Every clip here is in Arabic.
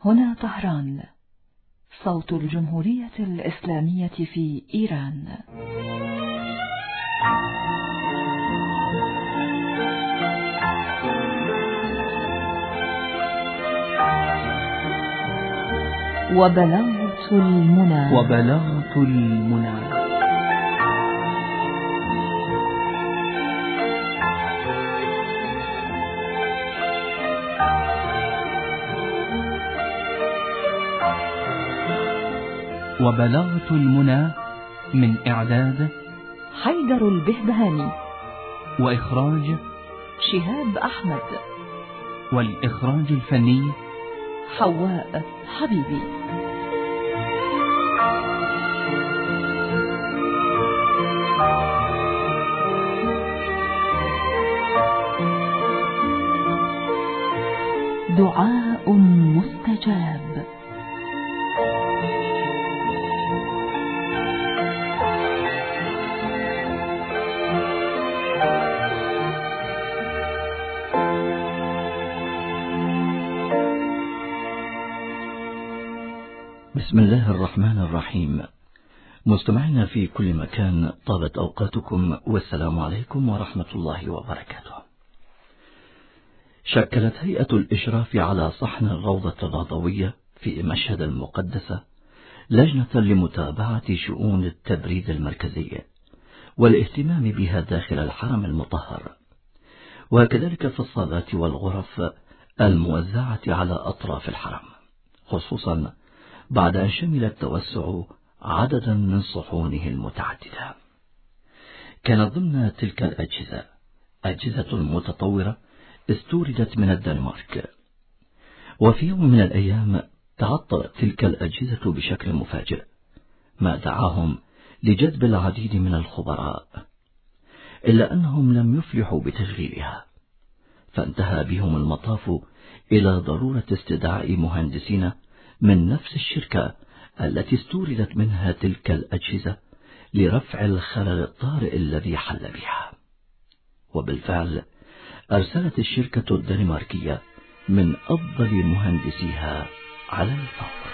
هنا طهران، صوت الجمهورية الإسلامية في إيران. وبلاغة المنى. وبلاغة المنى. وبلاغة المنى من إعداد حيدر البهبهاني، وإخراج شهاب أحمد، والإخراج الفني حواء حبيبي. دعاء مستجاب. بسم الله الرحمن الرحيم. مستمعينا في كل مكان، طابت أوقاتكم والسلام عليكم ورحمة الله وبركاته. شكلت هيئة الإشراف على صحن الروضة الرضوية في مشهد المقدسة لجنة لمتابعة شؤون التبريد المركزي والاهتمام بها داخل الحرم المطهر، وكذلك في الصالات والغرف الموزعة على أطراف الحرم، خصوصا بعد أن شمل التوسع عددا من صحونه المتعددة. كانت ضمن تلك الأجهزة أجهزة متطورة استوردت من الدنمارك، وفي يوم من الأيام تعطلت تلك الأجهزة بشكل مفاجئ، ما دعاهم لجذب العديد من الخبراء، إلا أنهم لم يفلحوا بتشغيلها، فانتهى بهم المطاف إلى ضرورة استدعاء مهندسين من نفس الشركة التي استوردت منها تلك الأجهزة لرفع الخلل الطارئ الذي حل بها. وبالفعل أرسلت الشركة الدنماركية من أفضل مهندسيها على الفور.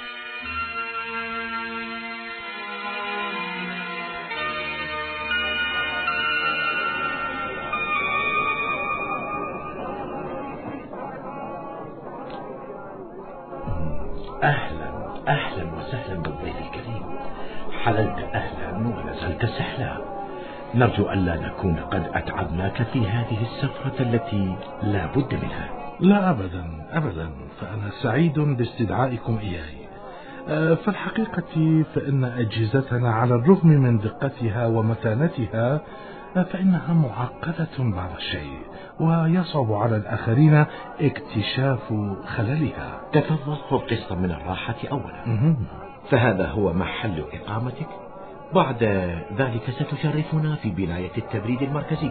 أهلا وسهلا بالضيف الكريم. حللت أهلا ونزلت سهلا. نرجو ألا نكون قد أتعبناك في هذه السفرة التي لا بد منها. لا أبدا، فأنا سعيد باستدعائكم إياي. في الحقيقة فإن أجهزتنا على الرغم من دقتها ومتانتها فإنها معقدة بعض الشيء، ويصعب على الآخرين اكتشاف خللها. تفضل، خذ قسطا من الراحة أولا. فهذا هو محل إقامتك. بعد ذلك ستشرفنا في بناية التبريد المركزي.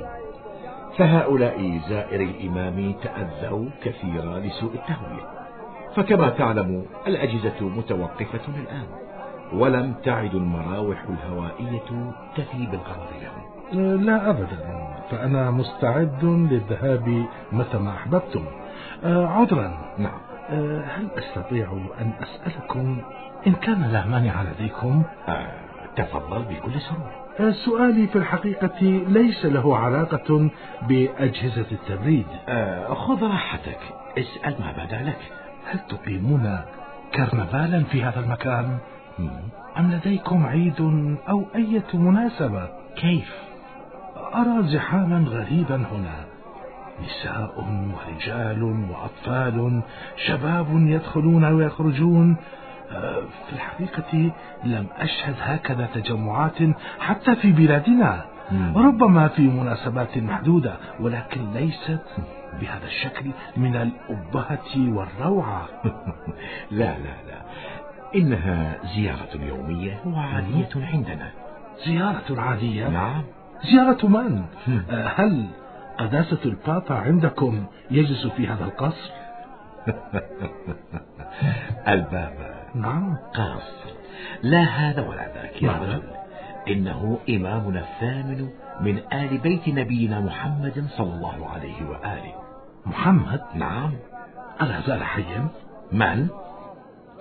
فهؤلاء زائر الإمام تأذوا كثيرا لسوء التهوية، فكما تعلم الأجهزة متوقفة الآن، ولم تعد المراوح الهوائية تفي بالغرض لهم. لا أبدا، فأنا مستعد للذهاب متى ما أحببتم. عذرا. نعم. هل أستطيع أن أسألكم إن كان لا مانع لديكم؟ تفضل بكل سرور. سؤالي في الحقيقة ليس له علاقة بأجهزة التبريد. خذ راحتك، اسأل ما بدا لك. هل تقيمون كرنفالا في هذا المكان؟ أم لديكم عيد أو أي مناسبة؟ كيف؟ أرى زحاما غريبا هنا، نساء ورجال وأطفال، شباب يدخلون ويخرجون. في الحقيقة لم أشهد هكذا تجمعات حتى في بلادنا. ربما في مناسبات محدودة، ولكن ليست بهذا الشكل من الأبهة والروعة. لا، إنها زيارة يومية وعادية عندنا. زيارة عادية؟ نعم. زيارة من؟ هل قداسة البابا عندكم يجلس في هذا القصر؟ البابا؟ نعم. قصر؟ لا هذا ولا ذاك يا رجل. إنه إمامنا الثامن من آل بيت نبينا محمد صلى الله عليه وآله. محمد؟ نعم. ألا زال حيا؟ من؟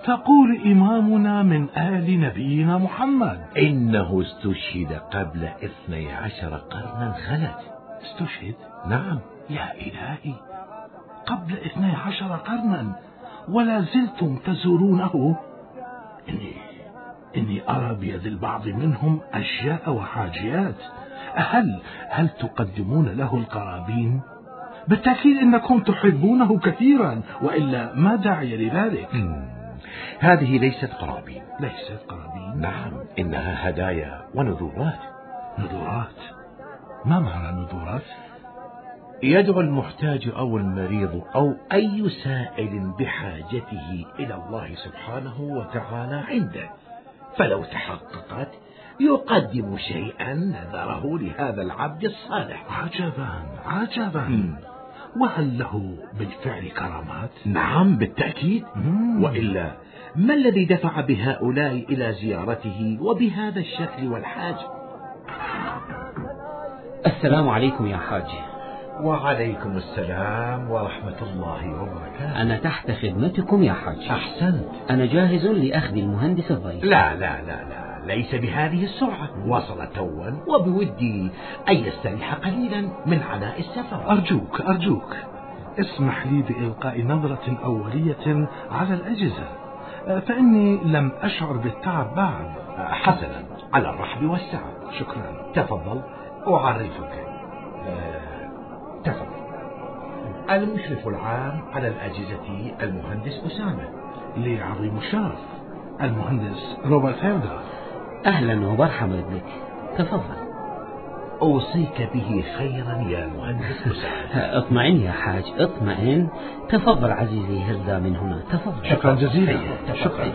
تقول إمامنا من آل نبينا محمد. إنه استشهد قبل 12 قرنا خلت. استشهد؟ نعم. يا إلهي، قبل 12 قرنا ولا زلتم تزورونه. إني أرى بيد البعض منهم أشياء وحاجيات. هل تقدمون له القرابين؟ بالتأكيد إنكم تحبونه كثيرا، وإلا ما داعي لذلك. هذه ليست قرابين. ليست قرابين؟ نعم، إنها هدايا ونذورات. نذورات؟ ما معنى نذورات؟ يدعو المحتاج أو المريض أو أي سائل بحاجته إلى الله سبحانه وتعالى عنده، فلو تحققت يقدم شيئا نذره لهذا العبد الصالح. عجبا. وهل له بالفعل كرامات؟ نعم بالتأكيد. وإلا ما الذي دفع بهؤلاء إلى زيارته وبهذا الشكل والحاج؟ السلام عليكم يا حاج. وعليكم السلام ورحمة الله وبركاته. أنا تحت خدمتكم يا حاج. أحسنت. أنا جاهز لأخذ المهندس الضيف. لا، ليس بهذه السرعة. وصل توا وبودي أن يستريح قليلا من عناء السفر. أرجوك اسمح لي بإلقاء نظرة أولية على الأجهزة، فإني لم أشعر بالتعب بعد. حسنا، على الرحب والسعة. شكرا. تفضل أعرفك. تفضل. المشرف العام على الأجهزة المهندس أسامة. لي عظيم الشرف، المهندس روبرت هيردر. أهلا ومرحبا بك، تفضل. أوصيك به خيرا يا مهندس أسامة. اطمئن يا حاج، اطمئن. تفضل عزيزي هيردر من هنا، تفضل. شكرا جزيلا. شكرا.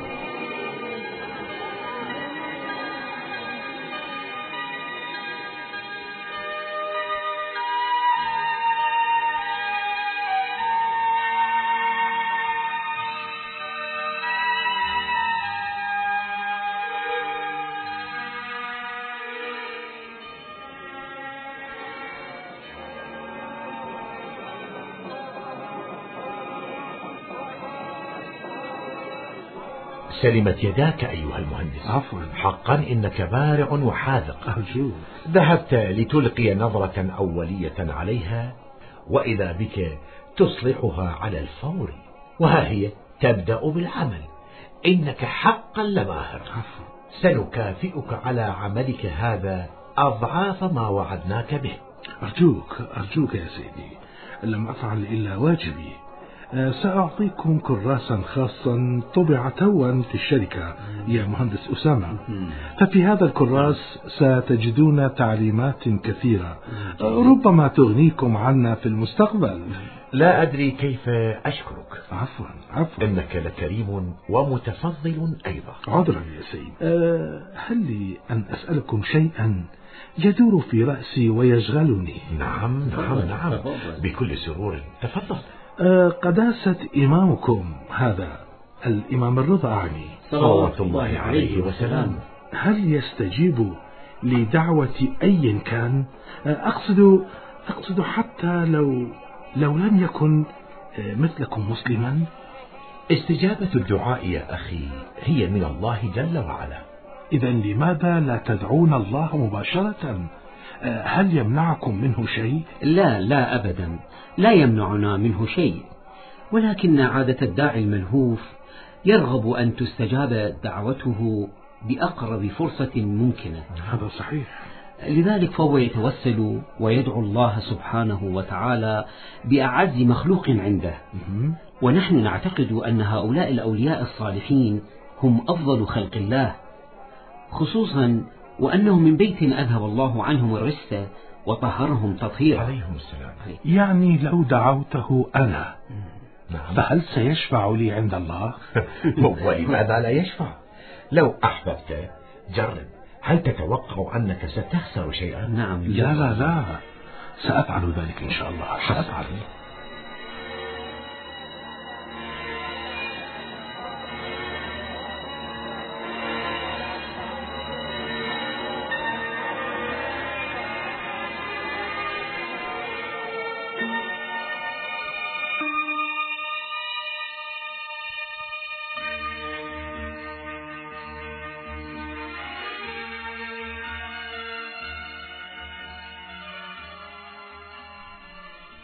سلمت يداك أيها المهندس. عفوا. حقا إنك بارع وحاذق. أرجوك. ذهبت لتلقي نظرة أولية عليها، وإذا بك تصلحها على الفور، وها هي تبدأ بالعمل. إنك حقا لماهر. عفوا. سنكافئك على عملك هذا أضعاف ما وعدناك به. أرجوك يا سيدي، لم أفعل إلا واجبي. سأعطيكم كراسا خاصا طبع توا في الشركة يا مهندس أسامة. ففي هذا الكراس ستجدون تعليمات كثيرة ربما تغنيكم عنا في المستقبل. لا أدري كيف أشكرك. عفوا. إنك لكريم ومتفضل أيضا. عذرا يا سيد. هل لي أن أسألكم شيئا يدور في رأسي ويشغلني؟ نعم. بكل سرور، تفضل. قداسة إمامكم هذا الإمام الرضا عني صلوات الله عليه وسلم، هل يستجيب لدعوة أي كان؟ أقصد حتى لو لم يكن مثلكم مسلما. استجابة الدعاء يا أخي هي من الله جل وعلا. إذا لماذا لا تدعون الله مباشرة؟ هل يمنعكم منه شيء؟ لا أبدا، لا يمنعنا منه شيء، ولكن عادة الداعي الملهوف يرغب أن تستجاب دعوته بأقرب فرصة ممكنة. هذا صحيح. لذلك فهو يتوسل ويدعو الله سبحانه وتعالى بأعز مخلوق عنده. ونحن نعتقد أن هؤلاء الأولياء الصالحين هم أفضل خلق الله، خصوصا وأنهم من بيت أذهب الله عنهم الرجس وطهرهم تطهيرا. عليهم السلام. يعني لو دعوته أنا نعم. فهل سيشفع لي عند الله؟ ولماذا لا يشفع؟ لو أحببت جرب. هل تتوقع أنك ستخسر شيئا؟ نعم. لا، سأفعل ذلك إن شاء الله. سأفعل.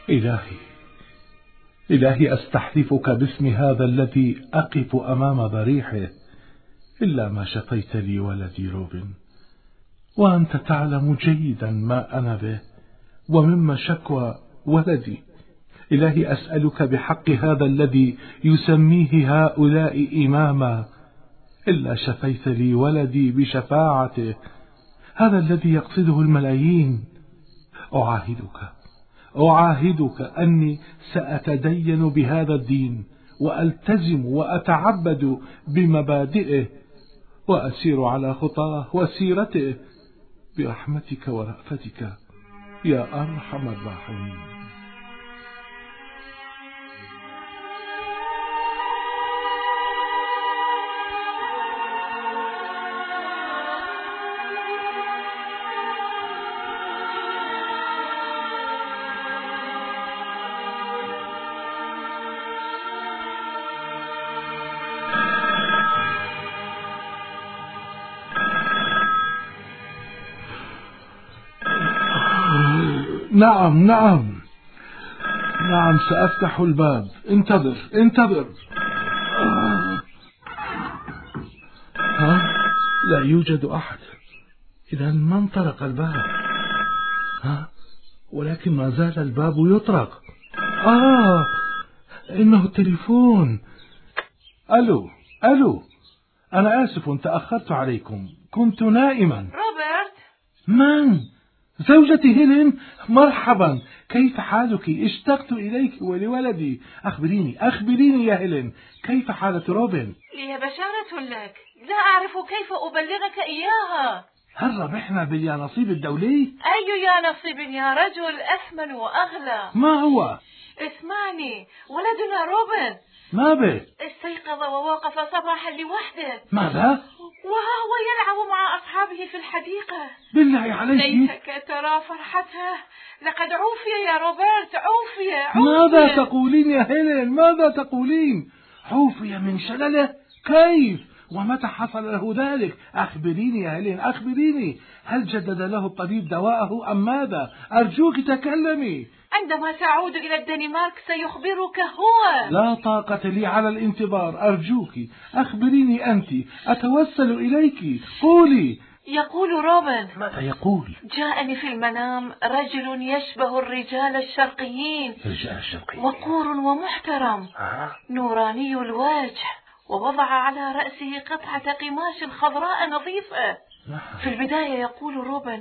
إلهي أستحلفك باسم هذا الذي أقف أمام ضريحه، إلا ما شفيت لي ولدي روبن، وأنت تعلم جيدا ما أنا به ومما شكوى ولدي. إلهي أسألك بحق هذا الذي يسميه هؤلاء إماما، إلا شفيت لي ولدي بشفاعته، هذا الذي يقصده الملايين. أعاهدك أني سأتدين بهذا الدين وألتزم وأتعبد بمبادئه وأسير على خطاه وسيرته برحمتك ورأفتك يا أرحم الراحمين. نعم سأفتح الباب، انتظر. لا يوجد أحد. إذا من طرق الباب؟ ولكن ما زال الباب يطرق. إنه التليفون. ألو، أنا آسف تأخرت عليكم، كنت نائما. روبرت. من؟ زوجتي هيلين. مرحبا، كيف حالك؟ اشتقت إليك ولولدي. أخبريني يا هيلين، كيف حالة روبن؟ لي بشارة لك، لا أعرف كيف أبلغك إياها. هل ربحنا باليانصيب الدولي؟ أي يانصيب يا رجل، أثمن وأغلى. ما هو؟ اسمعني، ولدنا روبن. ما به؟ استيقظ ووقف صباحا لوحده. ماذا؟ وها هو يلعب مع أصحابه في الحديقة. بالله عليك، ليتك ترى فرحته، لقد عوفي يا روبرت، عوفي. ماذا تقولين يا هيلين؟ ماذا تقولين؟ عوفي من شلله؟ كيف؟ ومتى حصل له ذلك؟ أخبريني يا هيلين، أخبريني، هل جدد له الطبيب دواءه أم ماذا؟ أرجوك تكلمي. عندما تعود إلى الدنمارك سيخبرك هو. لا طاقة لي على الانتظار، أرجوك أخبريني أنت، أتوسل إليك، قولي. يقول روبن. ماذا يقول؟ جاءني في المنام رجل يشبه الرجال الشرقيين، وقور ومحترم، نوراني الوجه، ووضع على رأسه قطعة قماش خضراء نظيفة. في البداية يقول روبن: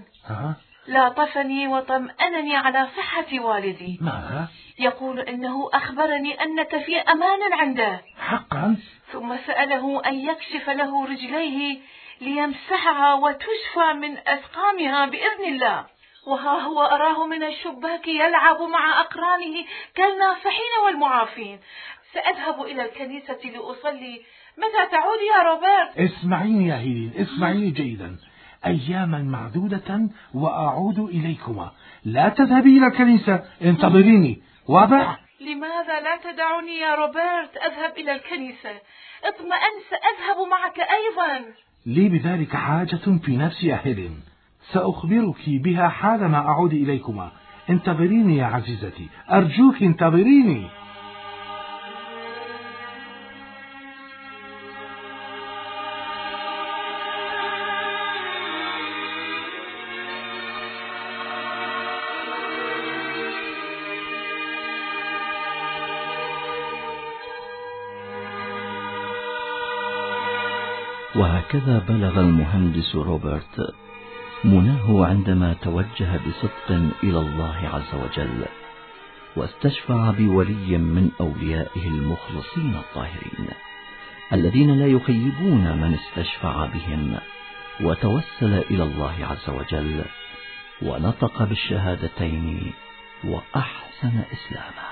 لاطفني وطمأنني على صحة والدي. ماذا؟ يقول إنه أخبرني أنك في أمان عنده. حقا؟ ثم سأله أن يكشف له رجليه ليمسحها وتشفى من أسقامها بإذن الله. وها هو أراه من الشباك يلعب مع أقرانه كالناصحين والمعافين. سأذهب إلى الكنيسة لأصلي. متى تعود يا روبرت؟ اسمعيني يا هيلين، اسمعيني جيدا. أياما معدودة وأعود إليكما. لا تذهبي إلى الكنيسة، انتظريني. واضح؟ لماذا لا تدعني يا روبرت أذهب إلى الكنيسة؟ اطمئن، سأذهب معك أيضا. لي بذلك حاجة في نفسي يا هيلين، سأخبرك بها حالما أعود إليكما. انتظريني يا عزيزتي، أرجوك انتظريني. وهكذا بلغ المهندس روبرت مناه عندما توجه بصدق إلى الله عز وجل، واستشفع بولي من أوليائه المخلصين الطاهرين الذين لا يخيبون من استشفع بهم، وتوسل إلى الله عز وجل ونطق بالشهادتين وأحسن إسلاما.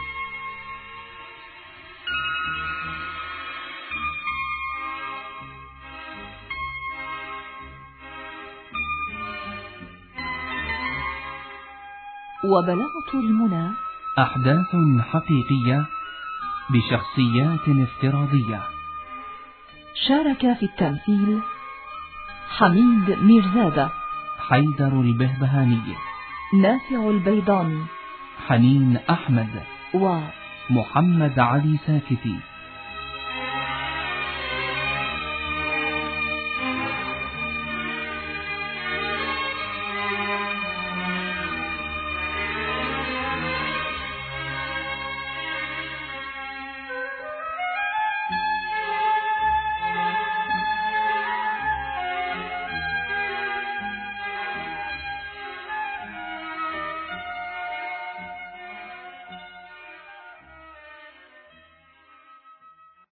وبلغت المنى أحداث حقيقية بشخصيات افتراضية. شارك في التمثيل حميد ميرزادة، حيدر البهبهاني، نافع البيضاني، حنين أحمد و محمد علي ساكتي.